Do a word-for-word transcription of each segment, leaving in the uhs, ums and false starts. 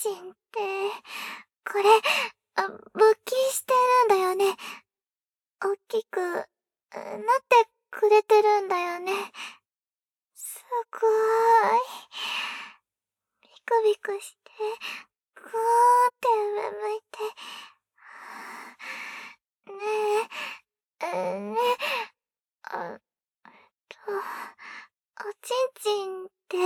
ちんって、これ、あ、勃起してるんだよね。おっきく、なってくれてるんだよね。すごーい。ビクビクして、ぐーって上向いて。ねえ、えねえ、あ、と、おちんちんって、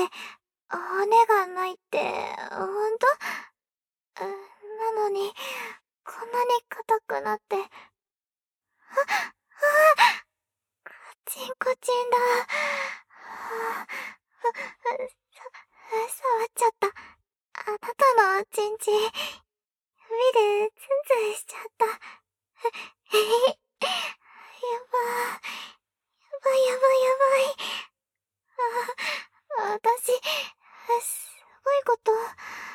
骨がないって、ほんと？なのに、こんなに硬くなって。あ、ああ！カチンコチンだ。はあ、ふ、ふ、さ、触っちゃった。あなたのおちんちん、指でツンツンしちゃった。えへへ。やばー。やばいやばいやばい。あ、私、すごいこと、とんで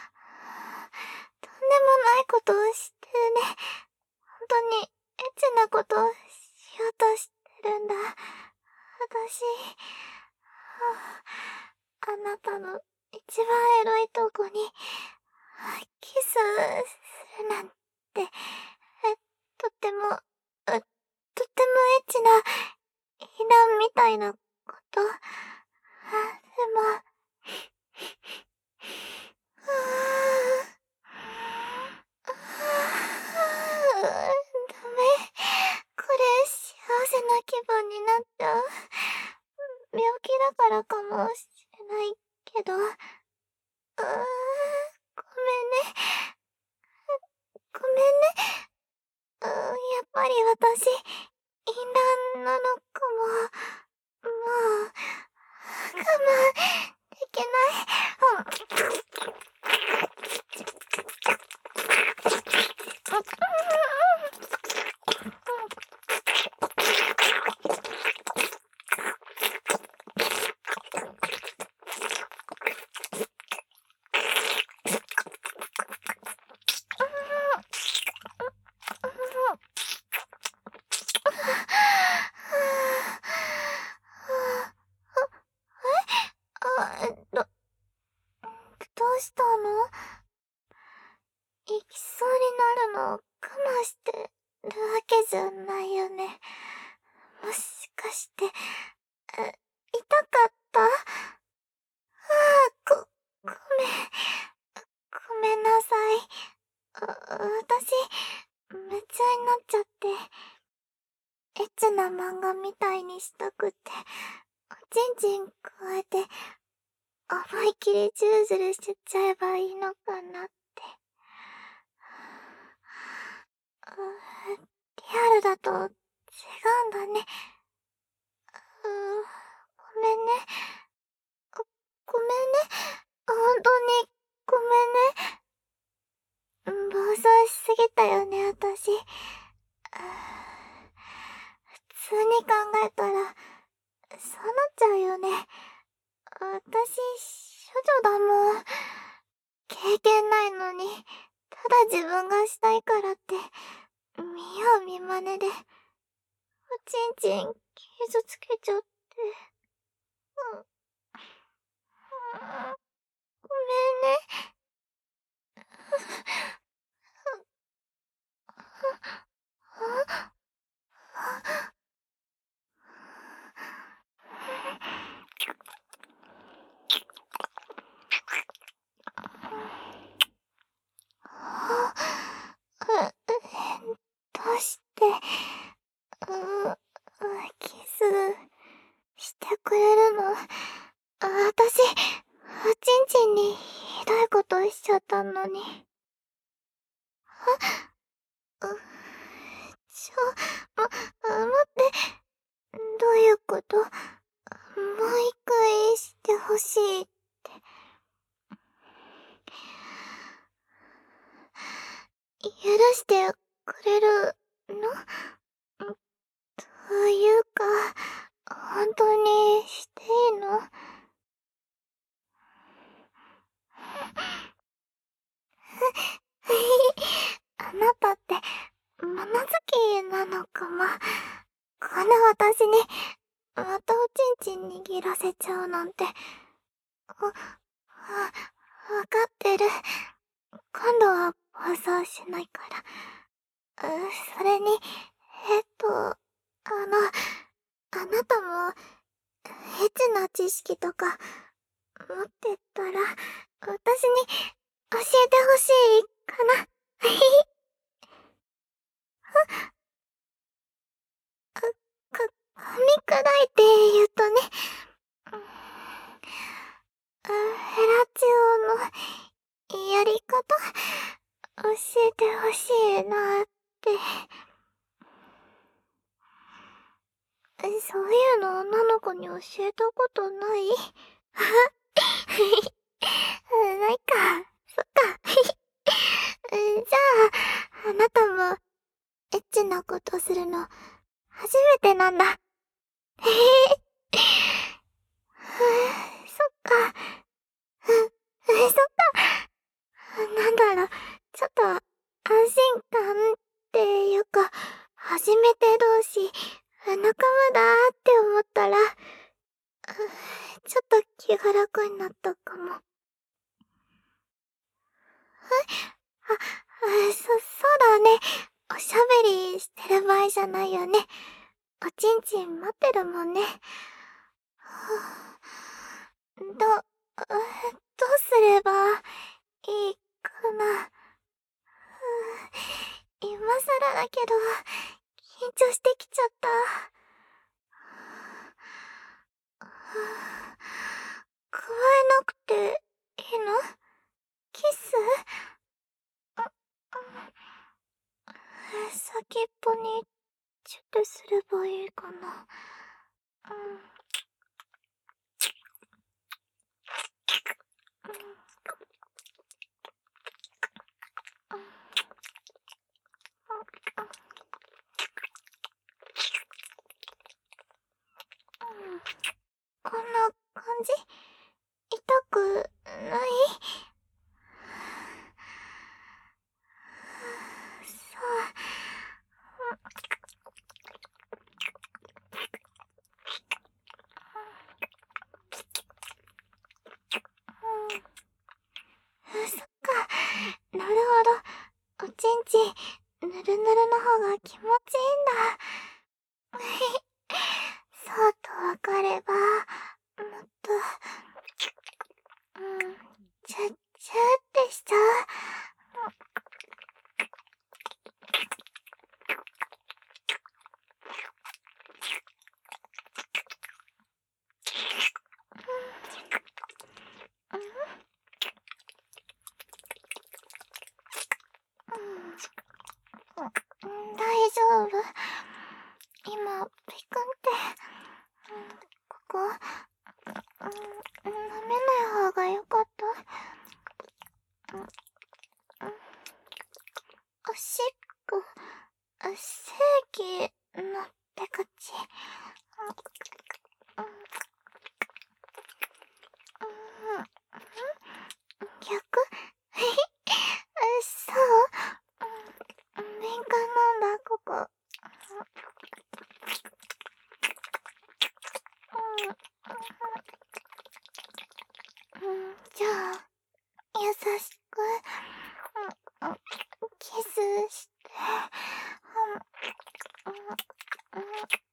もないことをしてるね。本当に、エッチなことをしようとしてるんだ。私、あなたの一番エロいとこに、キスするなんて、え、とっても、とってもエッチな、避難みたいなこと。あ、でも、はぁ、あぁ、ダメ。これ、幸せな気分になっちゃう。病気だからかもしれないけど。うーん、ごめんね。ごめんね。うーん、やっぱり私、淫乱なのかも。もう、我慢できない。あ、ど、どうしたの？行きそうになるの我慢してるわけじゃないよね。もしかして、痛かったああ、ご、ごめん。ごめんなさい。あ、私、夢中になっちゃって。エッチな漫画みたいにしたくって、おちんちんくわえて、思いっきりジュルジュルしちゃえばいいのかなって。うー、リアルだと違うんだね。うー、ごめんね。ご、ごめんね。本当に、ごめんね。暴走しすぎたよね、私。普通に考えたら、そうなっちゃうよね。私、処女だもん。経験ないのに、ただ自分がしたいからって、見よう見まねで、おちんちん傷つけちゃって。うん。うん、ごめんね。どうして、うー、キスしてくれるの？私、おちんちんにひどいことしちゃったのに。あ、う、ちょ、ま、待って、どういうこと？もう一回してほしいって。許してくれるの？というか、本当にしていいの？あなたって、物好きなのかも。こんな私に、またおちんちん握らせちゃうなんて。わ、わ、わかってる。 今度は暴走しないから。うそれに、えっと、あの、あなたも、エッチな知識とか、持ってたら、私に教えてほしいかな。か、か、噛み砕いて言うとね、フェラチオのやり方、教えてほしいなって。そういうの女の子に教えたことない？ないか。そっか。じゃあ、あなたも、エッチなことするの、初めてなんだ。へへそっか。そっか。なんだろう。ちょっと、安心感っていうか、初めて同士、仲間だって思ったら、ちょっと気が楽になったかも。あ、あ、そ、そうだね。おしゃべりしてる場合じゃないよね。おちんちん待ってるもんね。はぁ、ど、どうすればいいかな。今更だけど、緊張してきちゃった。加えなくていいの？キス？先っぽにチュッとすればいいかな。うん。こんな感じ？痛くない？そう。うん、そっか。なるほど。おちんちん、ぬるぬるの方が気持ちいいんだ。そうとわかれば、もっと、うん、チュッチュってしちゃう。うん、大丈夫。今、ピクンって、うん、ここ、うん、舐めない方がよかった。うん、おしっこ、正規のって口。うん、うん、逆？そう、敏感なんだ、ここ。うん、うん、じゃあ、優しく、うん、キスして、うん、うん、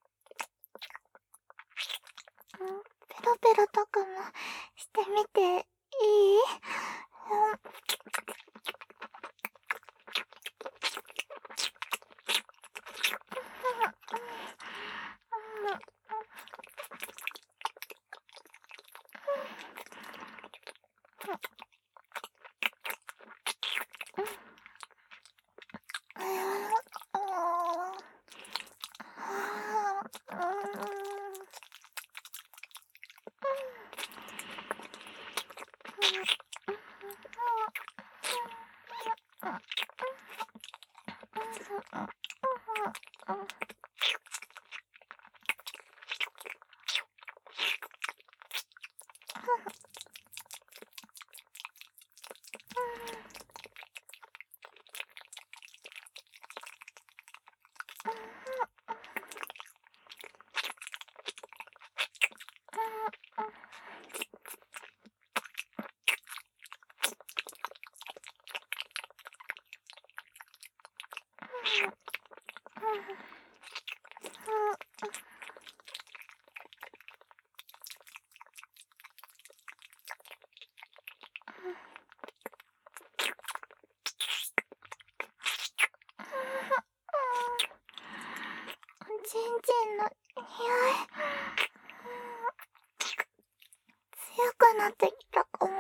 うん、ペロペロとかもしてみていい？うん、 ちんちんの匂い強くなってきたかも。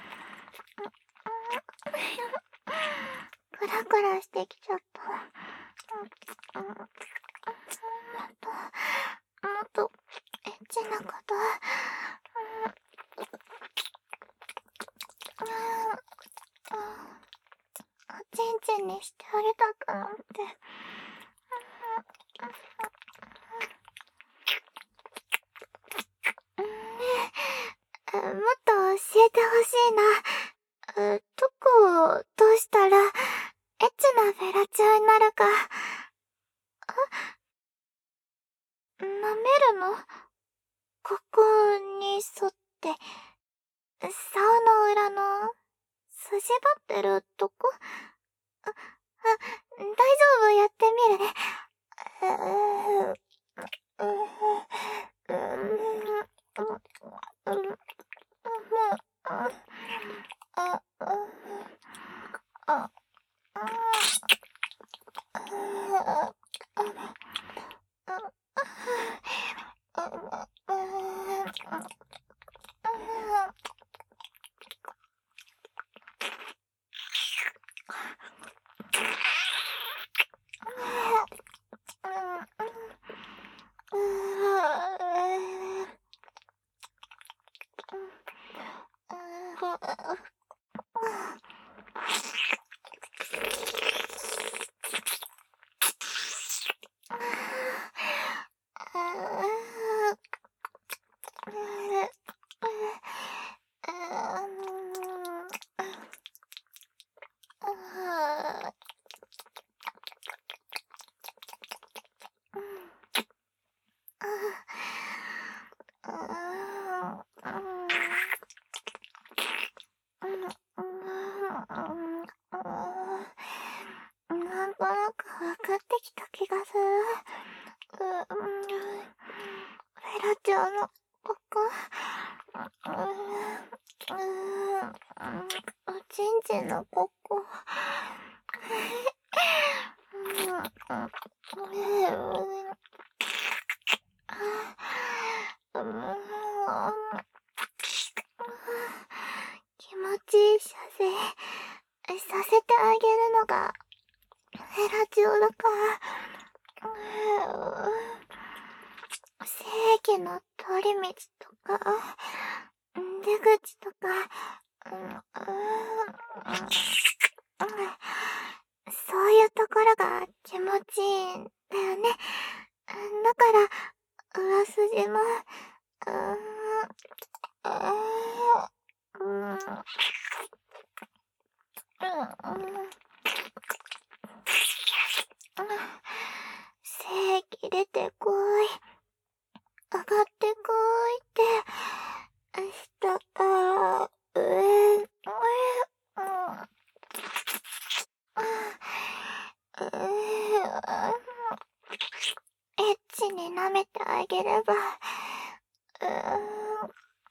クラクラしてきちゃった。もっともっとエッチなこと、おちんちんにしてあげたくなって。もっと教えてほしいな。どこをどうしたらエッチなフェラチオになるか。舐めるの？ここに沿って竿の裏の筋張ってるとこ。あ、あ、大丈夫、やってみるね。うーん、うーん、うーん、うーん、あ、あ、なんとなく分かってきた気がする。う、うん、フェラチオのここ、うん、うん、おちんちんのここ、うん、うん、気持ちいい射精させてあげるのがフェラチオだから。精液の通り道とか出口とか、うん、そういうところが気持ちいいんだよね。だから上筋も、うーん、うん、精液出てこい、上がってこいって、下から上、上、エッチに舐めてあげれば、うーん、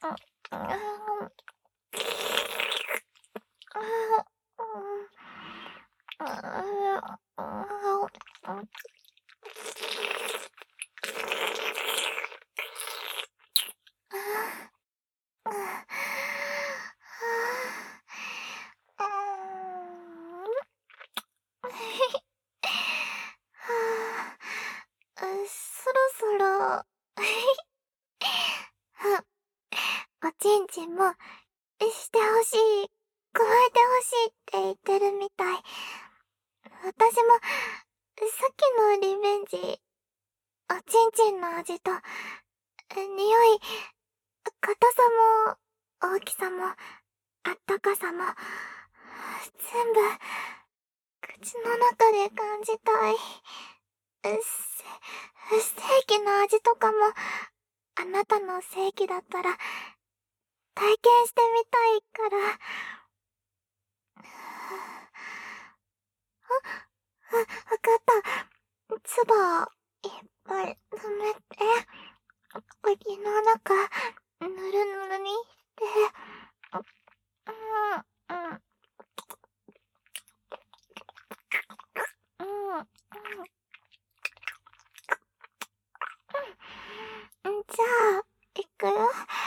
そろそろおちんちんもしてほしい、加えてほしいって言ってるみたい。私もさっきのリベンジ、おちんちんの味と匂い、硬さも大きさもあったかさも全部口の中で感じたい。ステーキの味とかもあなたの正規だったら体験してみたいから。あ、わ、わかった。そ唾いっぱい溜めて、口の中、ぬるぬるにして、うん、うん、うん、うん。じゃあ、いくよ。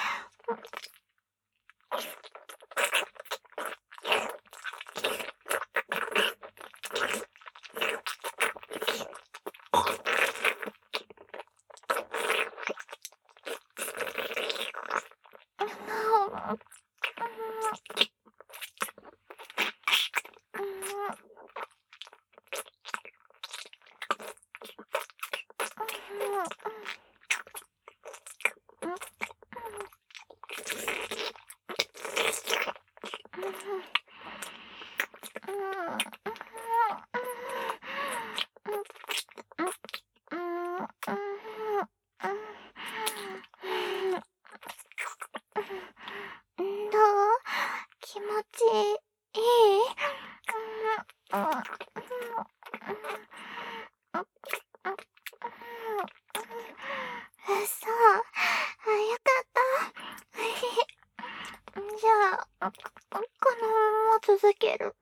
どう？気持ちいい？そう。あ、よかった。じゃあ、このまま続ける。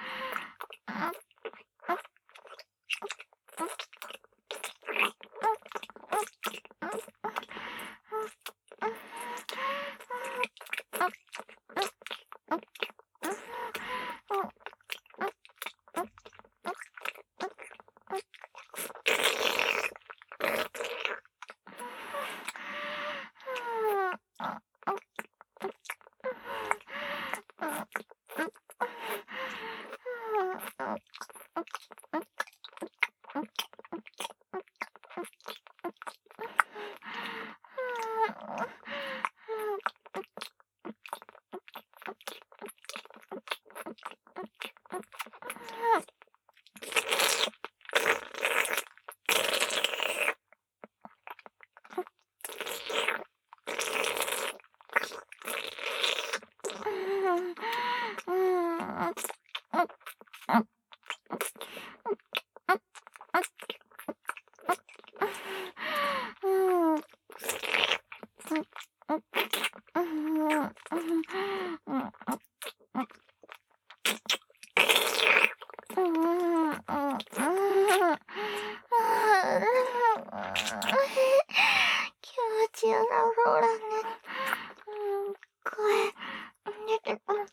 気持ちよさそうだね。うん、声出てくる。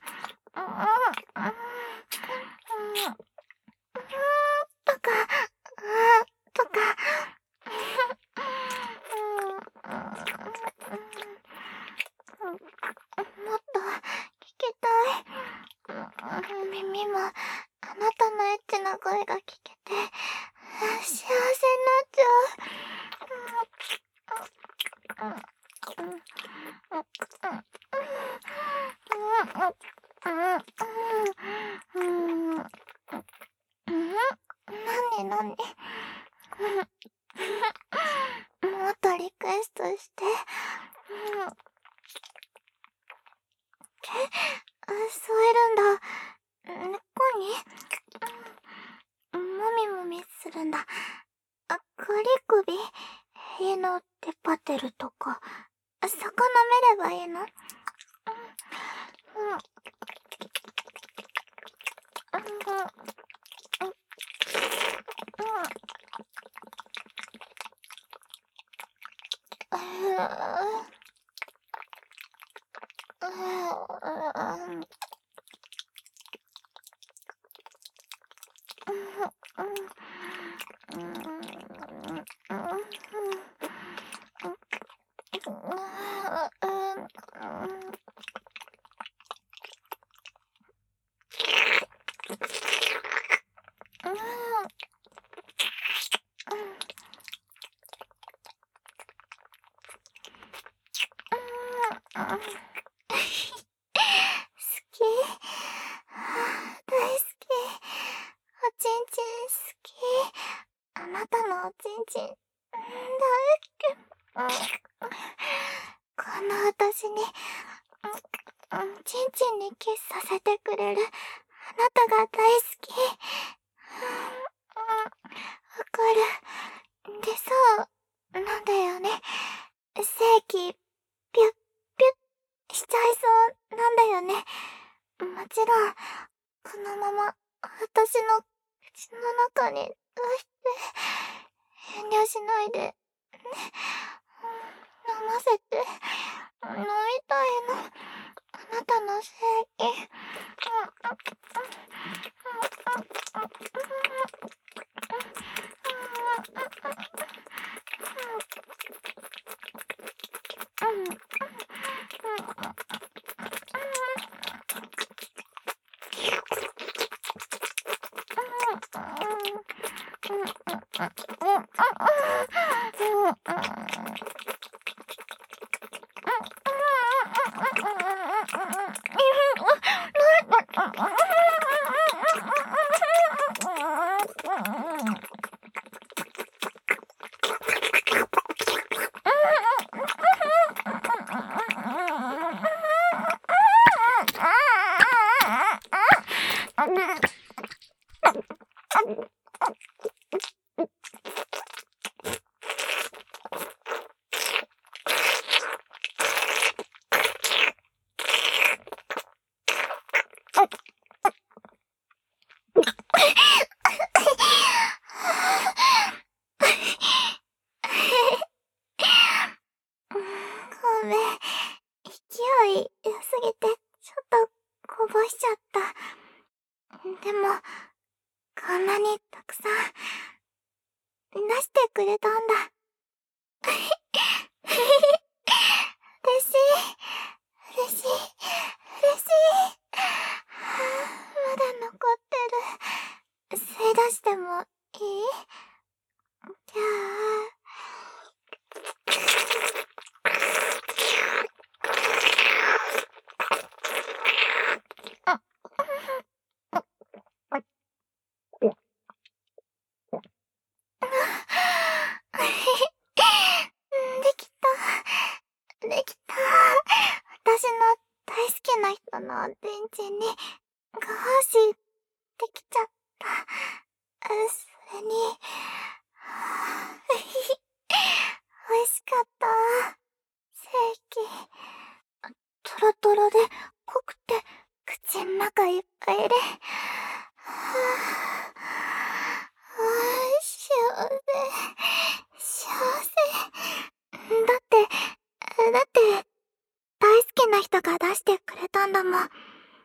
とか、とか。もっと聞きたい。耳もあなたのエッチな声が聞けて幸せになっちゃう。なになに。もっとリクエストして。え、吸えるんだ。猫にもみもみするんだ。あ、クリ首、家のテパテルとか、そこ舐めればいいの？うん。うん。好き。大好き。おちんちん好き。あなたのおちんちん大好き。この私にちんちんにキスさせてくれるあなたが大好き。わかる。 しないで。ね。飲ませて。飲みたいの。あなたの正義。ごめん。勢い良すぎて、ちょっとこぼしちゃった。でも、こんなにたくさん、出してくれたんだ。嬉しい。嬉しい。嬉しい。まだ残ってる。吸い出してもいい？じゃあ。できた。できた。私の大好きな人の電池にご奉仕できちゃった。それに、美味しかった。正規。トロトロで濃くて口ん中いっぱいで。幸せ。幸せ。だって、だって、大好きな人が出してくれたんだもん。は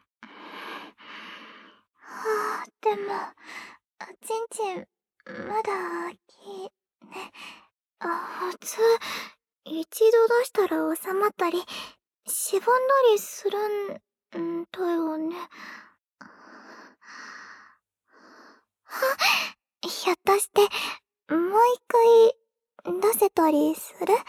あ、でも、ちんちん、まだ大きいね。あ、普通、一度出したら収まったり、しぼんだりするんだよね。は、ひょっとして、もう一回出せたりする？